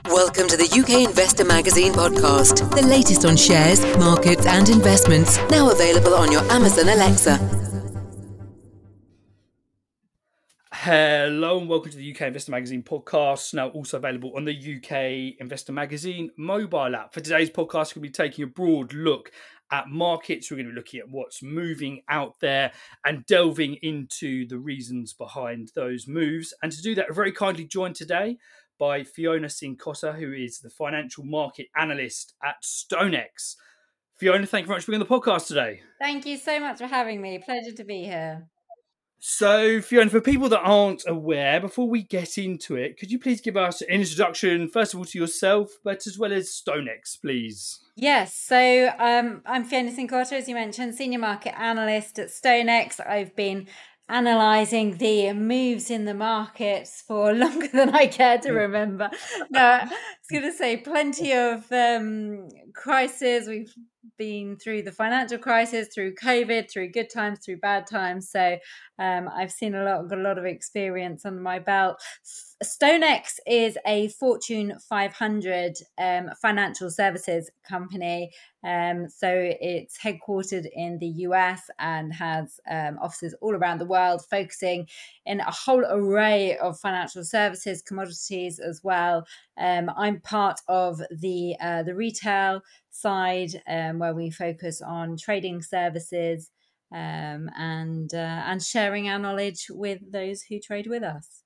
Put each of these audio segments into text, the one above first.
Welcome to the UK Investor Magazine podcast, the latest on shares, markets and investments, now available on your Amazon Alexa. Hello and welcome to the UK Investor Magazine podcast, now also available on the UK Investor Magazine mobile app. For today's podcast, we'll be taking a broad look at markets. We're going to be looking at what's moving out there and delving into the reasons behind those moves. And to do that, we're very kindly joined today by Fiona Cincotta, who is the financial market analyst at StoneX. Fiona, thank you very much for being on the podcast today. Thank you so much for having me. Pleasure to be here. So, Fiona, for people that aren't aware, before we get into it, could you please give us an introduction, first of all, to yourself, but as well as StoneX, please? Yes, so I'm Fiona Cincotta, as you mentioned, Senior Market Analyst at StoneX. I've been analysing the moves in the markets for longer than I care to remember. No, I was going to say plenty of crises. We've been through the financial crisis, through COVID, through good times, through bad times. So I've seen got a lot of experience under my belt. StoneX is a Fortune 500 financial services company. So it's headquartered in the US and has offices all around the world, focusing in a whole array of financial services, commodities as well. I'm part of the retail side, where we focus on trading services and sharing our knowledge with those who trade with us.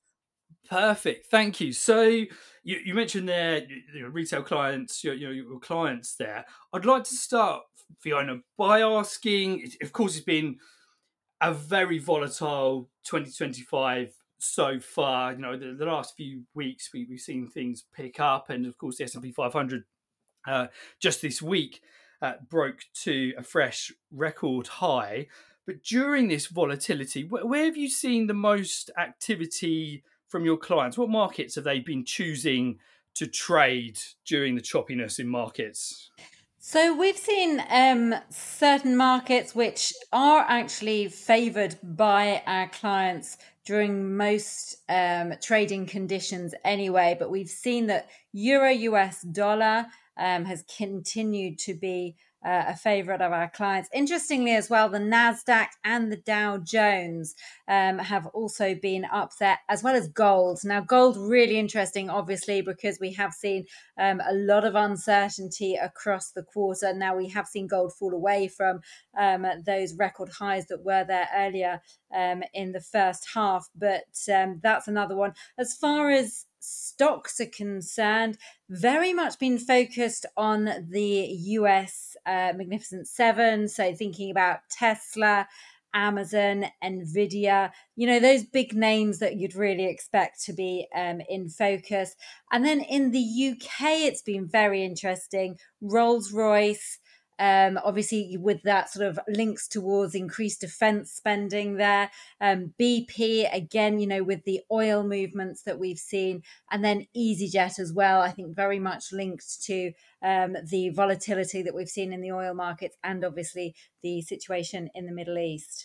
Perfect, thank you. So you mentioned there your retail clients, your clients there. I'd like to start, Fiona, by asking. Of course, it's been a very volatile 2025 so far. The last few weeks we've seen things pick up, and of course the S&P 500 just this week broke to a fresh record high. But during this volatility, where have you seen the most activity from your clients? What markets have they been choosing to trade during the choppiness in markets? So we've seen certain markets which are actually favoured by our clients during most trading conditions anyway. But we've seen that Euro US dollar has continued to be a favourite of our clients. Interestingly as well, the NASDAQ and the Dow Jones have also been up there, as well as gold. Now, gold really interesting, obviously, because we have seen a lot of uncertainty across the quarter. Now, we have seen gold fall away from those record highs that were there earlier in the first half, but that's another one. As far as stocks are concerned, very much been focused on the US Magnificent Seven. So thinking about Tesla, Amazon, Nvidia, those big names that you'd really expect to be in focus. And then in the UK, it's been very interesting. Rolls-Royce, obviously with that sort of links towards increased defense spending there. BP, again, with the oil movements that we've seen, and then EasyJet as well, I think very much linked to the volatility that we've seen in the oil markets and obviously the situation in the Middle East.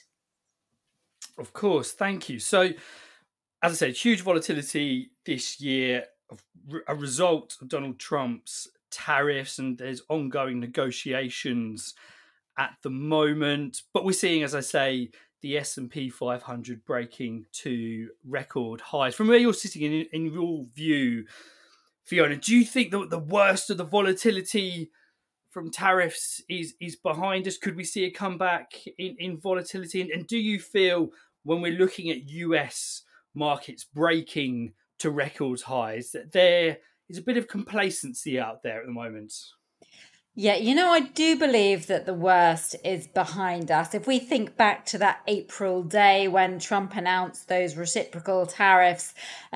Of course, thank you. So, as I said, huge volatility this year, a result of Donald Trump's tariffs, and there's ongoing negotiations at the moment. But we're seeing, as I say, the S&P 500 breaking to record highs. From where you're sitting in your view, Fiona, do you think that the worst of the volatility from tariffs is behind us? Could we see a comeback in volatility? And do you feel, when we're looking at US markets breaking to record highs, that there is a bit of complacency out there at the moment? Yeah, I do believe that the worst is behind us. If we think back to that April day when Trump announced those reciprocal tariffs,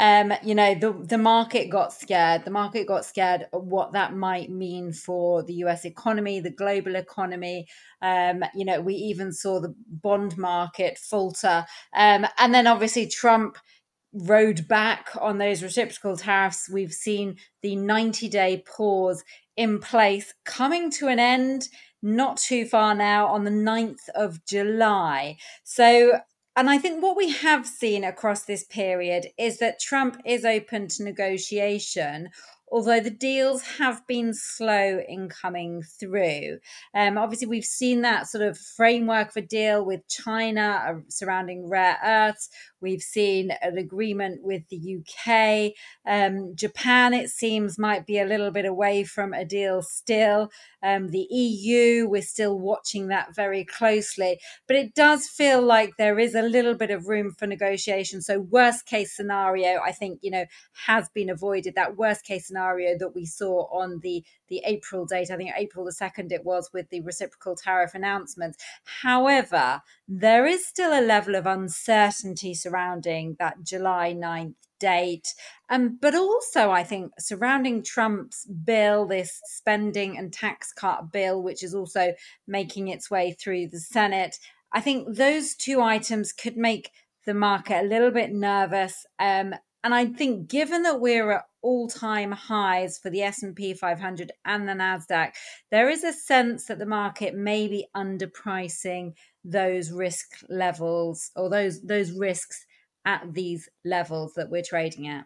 the market got scared. The market got scared of what that might mean for the US economy, the global economy. We even saw the bond market falter. And then obviously Trump rode back on those reciprocal tariffs. We've seen the 90-day pause in place coming to an end not too far now on the 9th of July. And I think what we have seen across this period is that Trump is open to negotiation, although the deals have been slow in coming through. Obviously, we've seen that sort of framework of a deal with China surrounding rare earths. We've seen an agreement with the UK. Japan, it seems, might be a little bit away from a deal still. The EU, we're still watching that very closely. But it does feel like there is a little bit of room for negotiation. So worst case scenario, I think, has been avoided. That worst case scenario that we saw on the April date, I think April the 2nd it was, with the reciprocal tariff announcements. However, there is still a level of uncertainty surrounding that July 9th date. But also, I think, surrounding Trump's bill, this spending and tax cut bill, which is also making its way through the Senate, I think those two items could make the market a little bit nervous. And I think, given that we're at all-time highs for the S&P 500 and the Nasdaq, there is a sense that the market may be underpricing those risk levels, or those risks at these levels that we're trading at.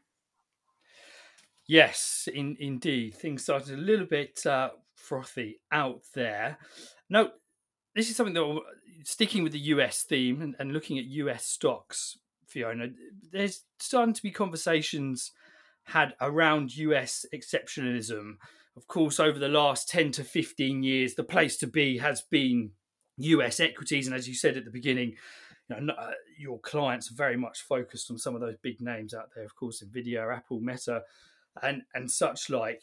Yes, indeed. Things started a little bit frothy out there. Now, this is something that, sticking with the US theme and looking at US stocks, Fiona, there's starting to be conversations had around US exceptionalism. Of course, over the last 10 to 15 years, the place to be has been US equities. And as you said at the beginning, your clients are very much focused on some of those big names out there, of course, Nvidia, Apple, Meta, and such like.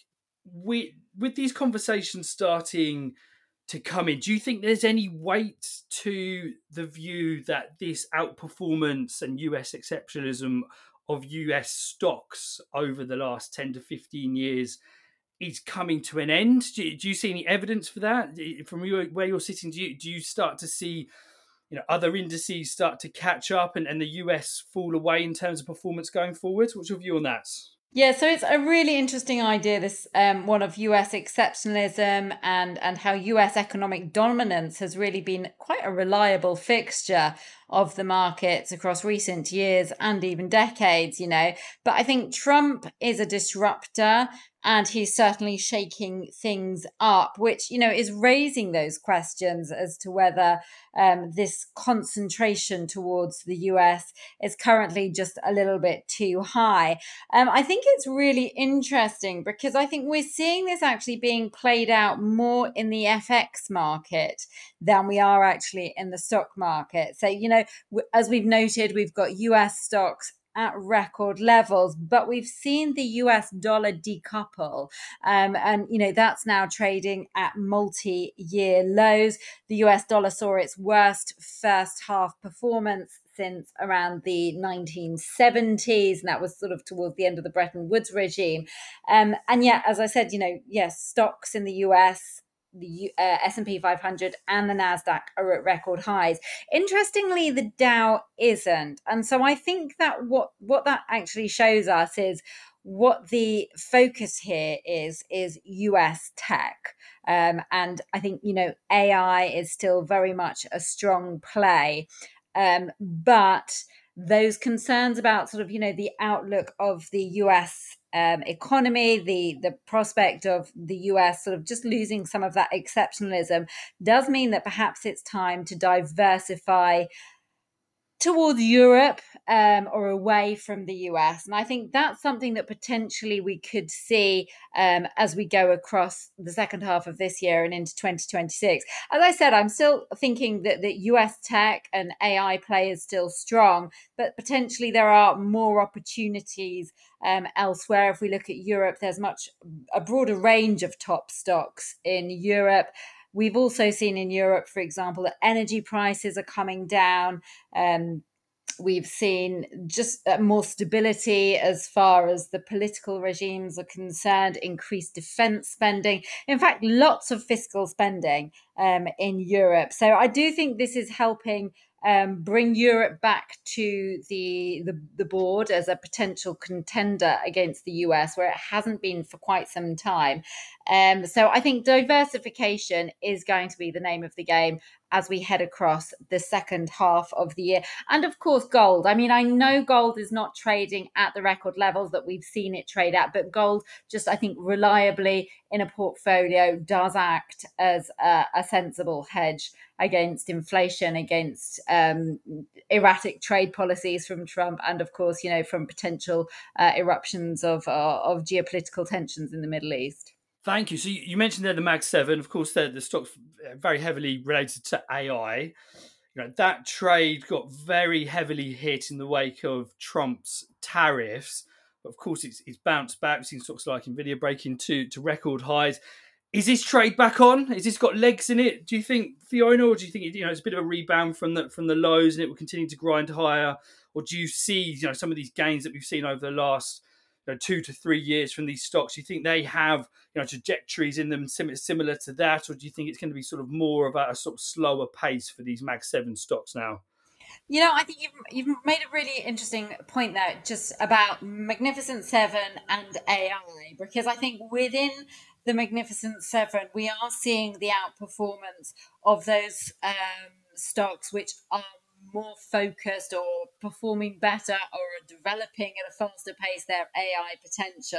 With these conversations starting to come in, do you think there's any weight to the view that this outperformance and US exceptionalism of US stocks over the last 10 to 15 years is coming to an end? Do you see any evidence for that? From where you're sitting, do you start to see other indices start to catch up and the US fall away in terms of performance going forward? What's your view on that? Yeah, so it's a really interesting idea, this one of US exceptionalism and how US economic dominance has really been quite a reliable fixture of the markets across recent years and even decades, But I think Trump is a disruptor, and he's certainly shaking things up, which, is raising those questions as to whether this concentration towards the US is currently just a little bit too high. I think it's really interesting because I think we're seeing this actually being played out more in the FX market than we are actually in the stock market. So, as we've noted, we've got US stocks at record levels, but we've seen the US dollar decouple. And, that's now trading at multi-year lows. The US dollar saw its worst first half performance since around the 1970s, and that was sort of towards the end of the Bretton Woods regime. And yet, as I said, yes, stocks in the US, the S&P 500 and the Nasdaq are at record highs. Interestingly, the Dow isn't, and so I think that what that actually shows us is what the focus here is US tech. And I think AI is still very much a strong play, but those concerns about sort of the outlook of the US economy, the prospect of the US sort of just losing some of that exceptionalism, does mean that perhaps it's time to diversify towards Europe or away from the US. And I think that's something that potentially we could see as we go across the second half of this year and into 2026. As I said, I'm still thinking that the US tech and AI play is still strong, but potentially there are more opportunities elsewhere. If we look at Europe, there's a broader range of top stocks in Europe. We've also seen in Europe, for example, that energy prices are coming down. We've seen just more stability as far as the political regimes are concerned, increased defense spending. In fact, lots of fiscal spending in Europe. So I do think this is helping bring Europe back to the board as a potential contender against the US, where it hasn't been for quite some time. So I think diversification is going to be the name of the game. as we head across the second half of the year. And of course, gold. I mean, I know gold is not trading at the record levels that we've seen it trade at, but gold just, I think, reliably in a portfolio does act as a sensible hedge against inflation, against erratic trade policies from Trump, and of course, from potential eruptions of geopolitical tensions in the Middle East. Thank you. So you mentioned there the Mag 7. Of course, the stock's very heavily related to AI. That trade got very heavily hit in the wake of Trump's tariffs. But of course, it's bounced back. We've seen stocks like Nvidia breaking to record highs. Is this trade back on? Has this got legs in it? Do you think, Fiona, or do you think it's a bit of a rebound from the lows and it will continue to grind higher? Or do you see some of these gains that we've seen over the last 2 to 3 years from these stocks? Do you think they have trajectories in them similar to that, or do you think it's going to be sort of more of a sort of slower pace for these Mag 7 stocks now? I think you've made a really interesting point there, just about Magnificent Seven and AI, because I think within the Magnificent Seven, we are seeing the outperformance of those stocks which are more focused or performing better or are developing at a faster pace their AI potential,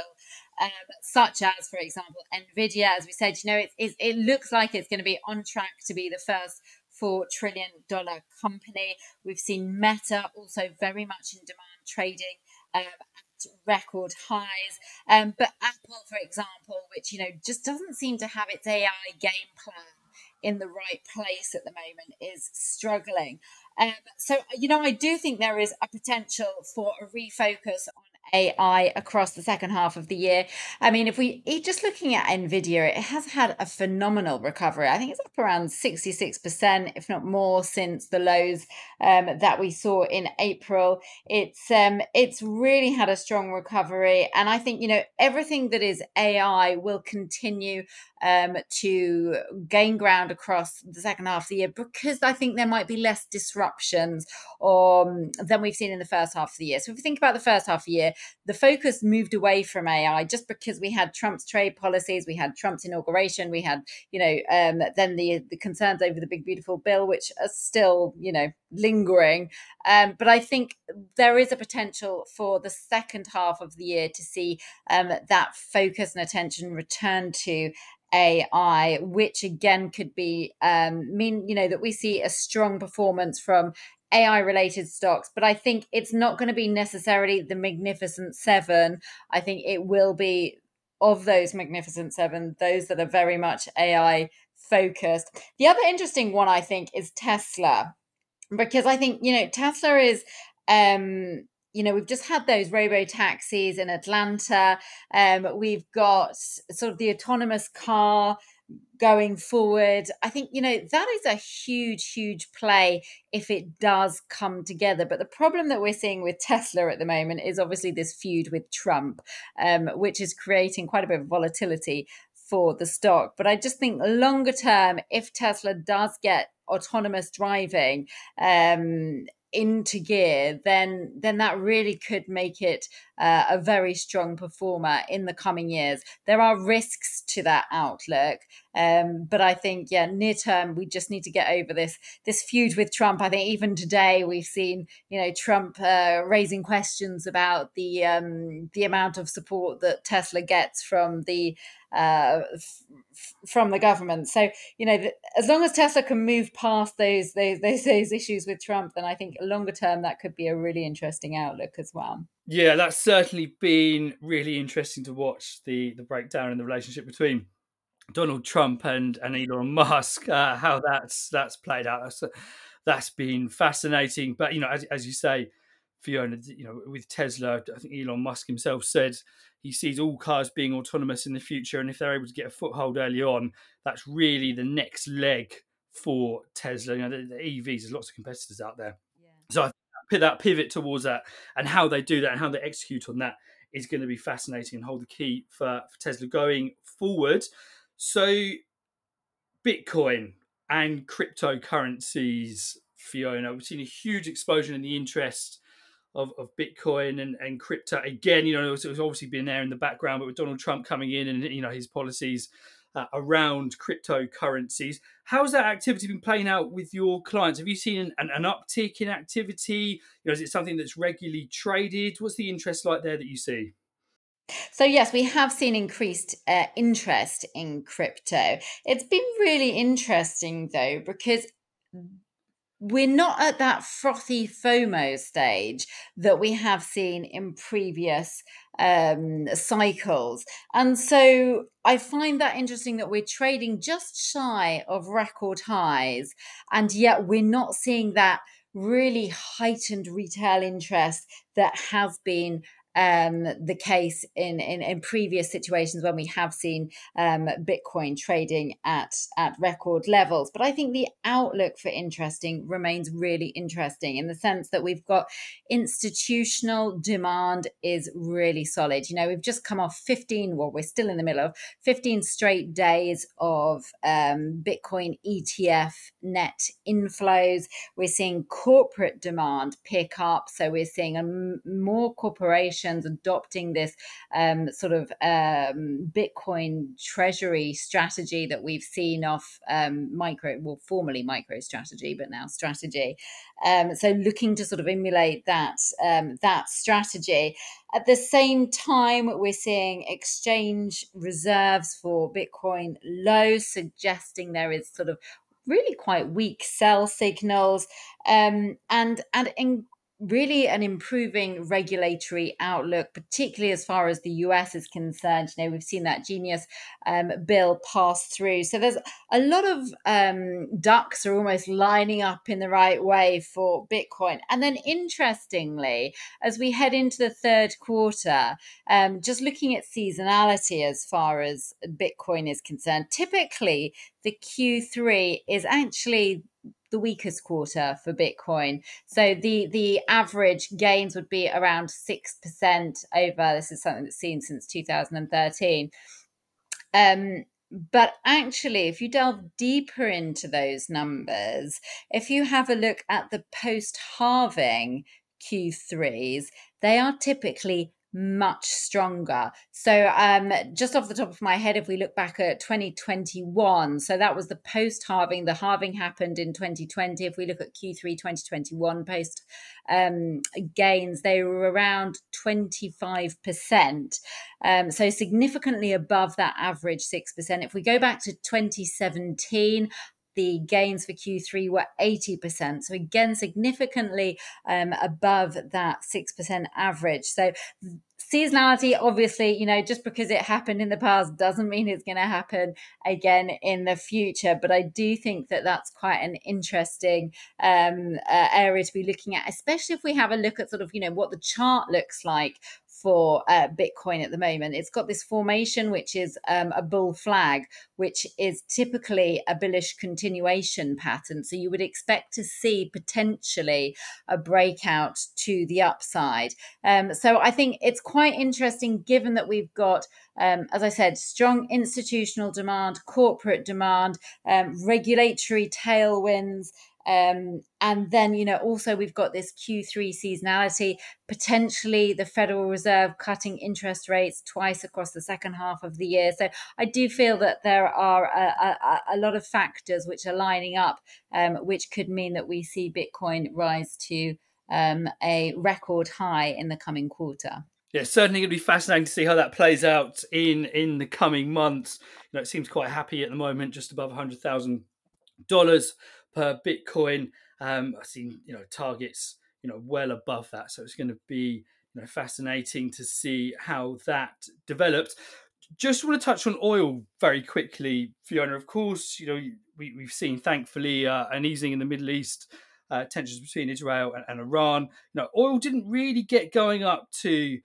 such as, for example, Nvidia. As we said, it looks like it's going to be on track to be the first $4 trillion company. We've seen Meta also very much in demand, trading at record highs. But Apple, for example, which just doesn't seem to have its AI game plan in the right place at the moment, is struggling. So I do think there is a potential for a refocus on AI across the second half of the year. I mean, if just looking at Nvidia, it has had a phenomenal recovery. I think it's up around 66%, if not more, since the lows that we saw in April. It's really had a strong recovery, and I think everything that is AI will continue to gain ground across the second half of the year, because I think there might be less disruptions than we've seen in the first half of the year. So if we think about the first half of the year, the focus moved away from AI just because we had Trump's trade policies, we had Trump's inauguration, we had then the concerns over the big beautiful bill, which are still lingering. But I think there is a potential for the second half of the year to see that focus and attention return to AI, which again could be mean that we see a strong performance from AI related stocks. But I think it's not going to be necessarily the Magnificent Seven. I think it will be, of those Magnificent Seven, those that are very much AI focused. The other interesting one, I think, is Tesla, because I think Tesla is we've just had those robo taxis in Atlanta. We've got sort of the autonomous car going forward. I think that is a huge play if it does come together. But the problem that we're seeing with Tesla at the moment is obviously this feud with Trump, which is creating quite a bit of volatility for the stock. But I just think longer term, if Tesla does get autonomous driving into gear, then that really could make it a very strong performer in the coming years. There are risks to that outlook, but I think near term we just need to get over this feud with Trump. I think even today we've seen Trump raising questions about the amount of support that Tesla gets from the government. So as long as Tesla can move past those issues with Trump, then I think longer term that could be a really interesting outlook as well. Yeah, that's certainly been really interesting to watch the breakdown in the relationship between Donald Trump and Elon Musk, how that's played out. That's been fascinating. But as you say, Fiona, with Tesla, I think Elon Musk himself said he sees all cars being autonomous in the future, and if they're able to get a foothold early on, that's really the next leg for Tesla. The EVs, there's lots of competitors out there. Yeah. So I think that pivot towards that and how they do that and how they execute on that is going to be fascinating and hold the key for Tesla going forward. So Bitcoin and cryptocurrencies, Fiona, we've seen a huge explosion in the interest of Bitcoin and crypto. Again, it's obviously been there in the background, but with Donald Trump coming in and his policies around cryptocurrencies. How's that activity been playing out with your clients? Have you seen an uptick in activity? Is it something that's regularly traded? What's the interest like there that you see? So, yes, we have seen increased interest in crypto. It's been really interesting, though, because we're not at that frothy FOMO stage that we have seen in previous cycles. And so I find that interesting that we're trading just shy of record highs, and yet we're not seeing that really heightened retail interest that has been the case in previous situations when we have seen Bitcoin trading at record levels. But I think the outlook for interesting remains really interesting in the sense that we've got institutional demand is really solid. We've just come off 15, well, we're still in the middle of 15 straight days of Bitcoin ETF net inflows. We're seeing corporate demand pick up. So we're seeing more corporations adopting this Bitcoin treasury strategy that we've seen off formerly MicroStrategy, but now Strategy. So looking to sort of emulate that strategy. At the same time, we're seeing exchange reserves for Bitcoin low, suggesting there is sort of really quite weak sell signals, and in really an improving regulatory outlook, particularly as far as the US is concerned. We've seen that Genius bill pass through. So there's a lot of ducks are almost lining up in the right way for Bitcoin. And then interestingly, as we head into the third quarter, just looking at seasonality as far as Bitcoin is concerned, typically the Q3 is actually the weakest quarter for Bitcoin. So the average gains would be around 6% over. This is something that's seen since 2013. But actually, if you delve deeper into those numbers, if you have a look at the post-halving Q3s, they are typically much stronger. So just off the top of my head, if we look back at 2021, so that was the post-halving. The halving happened in 2020. If we look at Q3 2021 post gains, they were around 25%. So significantly above that average 6%. If we go back to 2017, the gains for Q3 were 80%. So again, significantly above that 6% average. So seasonality, obviously, just because it happened in the past doesn't mean it's going to happen again in the future. But I do think that that's quite an interesting area to be looking at, especially if we have a look at sort of, what the chart looks like for Bitcoin at the moment. It's got this formation, which is a bull flag, which is typically a bullish continuation pattern. So you would expect to see potentially a breakout to the upside. So I think it's quite interesting given that we've got, as I said, strong institutional demand, corporate demand, regulatory tailwinds. And then, also we've got this Q3 seasonality, potentially the Federal Reserve cutting interest rates twice across the second half of the year. So I do feel that there are a lot of factors which are lining up, which could mean that we see Bitcoin rise to a record high in the coming quarter. Yeah, certainly going to be fascinating to see how that plays out in the coming months. It seems quite happy at the moment, just above $100,000 per Bitcoin. I've seen targets well above that, so it's going to be fascinating to see how that develops. Just want to touch on oil very quickly, Fiona. Of course, we've seen, thankfully, an easing in the Middle East, tensions between Israel and Iran. Oil didn't really get going up to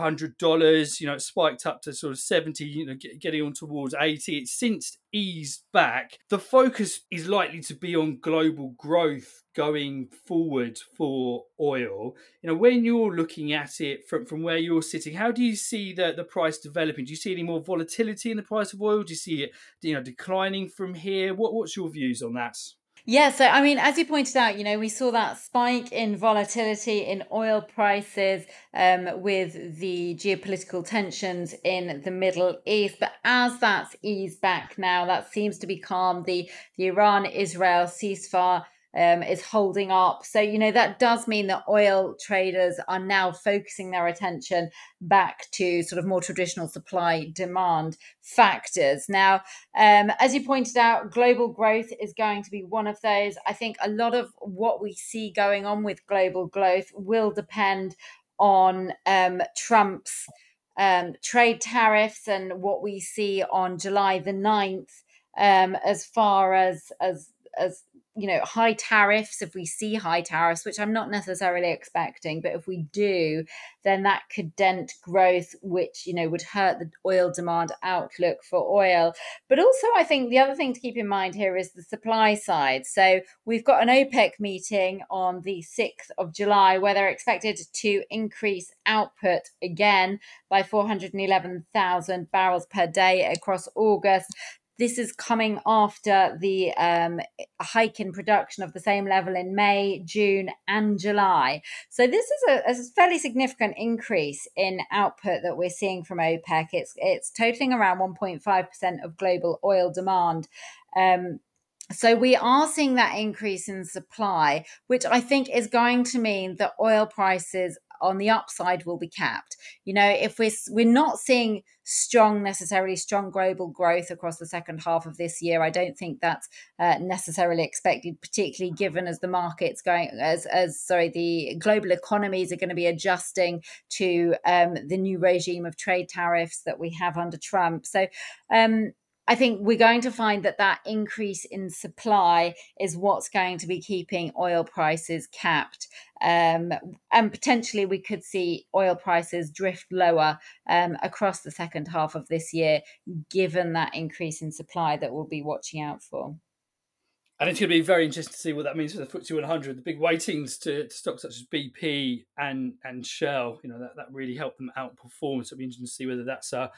$100. It spiked up to sort of 70. Getting on towards 80. It's since eased back. The focus is likely to be on global growth going forward for oil. When you're looking at it from where you're sitting, how do you see the price developing? Do you see any more volatility in the price of oil? Do you see it declining from here? What's your views on that? Yeah, so I mean, as you pointed out, we saw that spike in volatility in oil prices with the geopolitical tensions in the Middle East. But as that's eased back now, that seems to be calm. The Iran-Israel ceasefire is holding up. So, that does mean that oil traders are now focusing their attention back to sort of more traditional supply demand factors. Now, as you pointed out, global growth is going to be one of those. I think a lot of what we see going on with global growth will depend on Trump's trade tariffs and what we see on July the 9th, as far as high tariffs. If we see high tariffs, which I'm not necessarily expecting, but if we do, then that could dent growth, which would hurt the oil demand outlook for oil. But also, I think the other thing to keep in mind here is the supply side. So we've got an OPEC meeting on the 6th of July where they're expected to increase output again by 411,000 barrels per day across August. This is coming after the hike in production of the same level in May, June, and July. So this is a fairly significant increase in output that we're seeing from OPEC. It's totaling around 1.5% of global oil demand. So we are seeing that increase in supply, which I think is going to mean that oil prices on the upside will be capped. If we're not seeing necessarily strong global growth across the second half of this year, I don't think that's necessarily expected, particularly given as the market's going, the global economies are going to be adjusting to the new regime of trade tariffs that we have under Trump. So I think we're going to find that increase in supply is what's going to be keeping oil prices capped. And potentially we could see oil prices drift lower across the second half of this year, given that increase in supply that we'll be watching out for. And it's going to be very interesting to see what that means for the FTSE 100. The big weightings to stocks such as BP and Shell, that really helped them outperform. So it'll be interesting to see whether that's a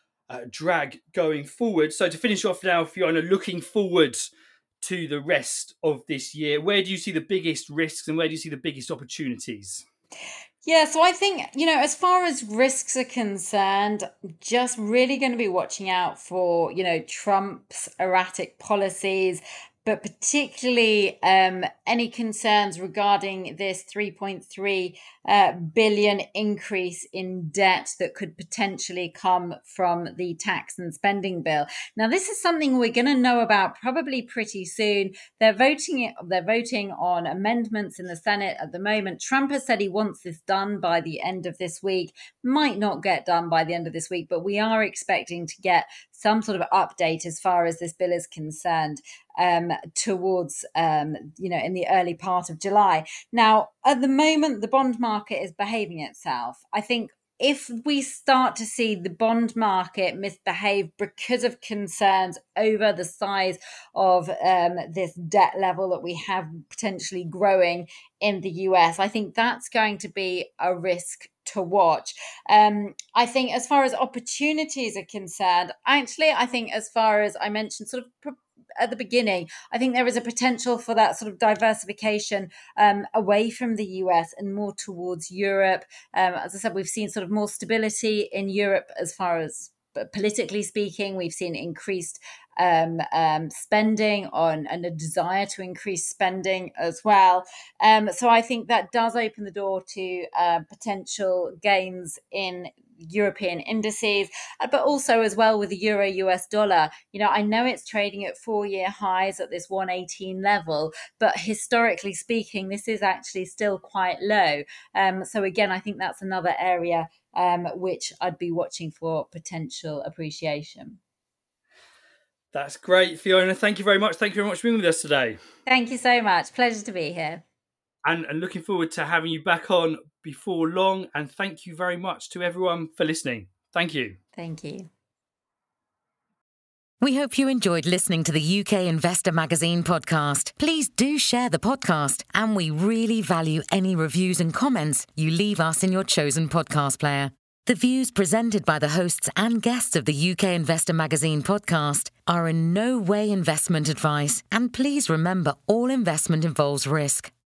drag going forward. So to finish off now, Fiona, looking forward to the rest of this year, where do you see the biggest risks and where do you see the biggest opportunities? Yeah, so I think, as far as risks are concerned, just really going to be watching out for, Trump's erratic policies, but particularly any concerns regarding this 3.3 billion increase in debt that could potentially come from the tax and spending bill. Now, this is something we're going to know about probably pretty soon. They're voting on amendments in the Senate at the moment. Trump has said he wants this done by the end of this week. Might not get done by the end of this week, but we are expecting to get some sort of update as far as this bill is concerned towards, in the early part of July. Now, at the moment, the bond market is behaving itself. I think if we start to see the bond market misbehave because of concerns over the size of this debt level that we have potentially growing in the US, I think that's going to be a risk to watch. I think as far as opportunities are concerned, actually, I think as far as I mentioned sort of at the beginning, I think there is a potential for that sort of diversification away from the US and more towards Europe. As I said, we've seen sort of more stability in Europe as far as politically speaking. We've seen increased spending on and a desire to increase spending as well. So I think that does open the door to potential gains in European indices, but also as well with the euro US dollar. I know it's trading at 4-year highs at this 118 level, but historically speaking, this is actually still quite low. So again, I think that's another area which I'd be watching for potential appreciation. That's great, Fiona. Thank you very much. Thank you very much for being with us today. Thank you so much. Pleasure to be here. And looking forward to having you back on before long. And thank you very much to everyone for listening. Thank you. Thank you. We hope you enjoyed listening to the UK Investor Magazine podcast. Please do share the podcast, and we really value any reviews and comments you leave us in your chosen podcast player. The views presented by the hosts and guests of the UK Investor Magazine podcast are in no way investment advice, and please remember all investment involves risk.